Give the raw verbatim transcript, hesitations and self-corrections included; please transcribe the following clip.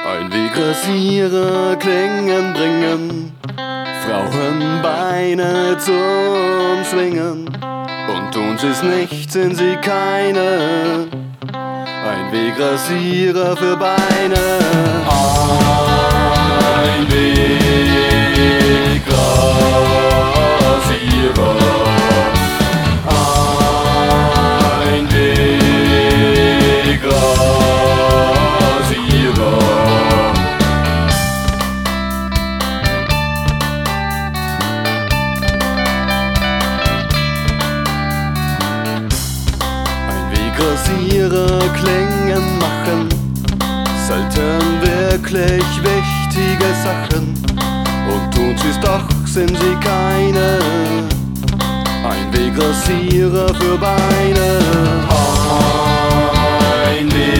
Einwegrasierer Klängen bringen Frauenbeine zum Schwingen, und tun sie's nicht, sind sie keine Einwegrasierer für Beine. Einwegrasierer, Einwegrasierer. Einwegrasierer Klängen machen selten wirklich wichtige Sachen, und tun sie's doch, sind sie keine Einwegrasierer für Beine. Einwegrasierer.